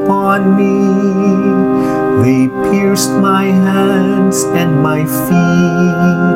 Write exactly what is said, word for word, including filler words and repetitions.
upon me. They pierced my hands and my feet.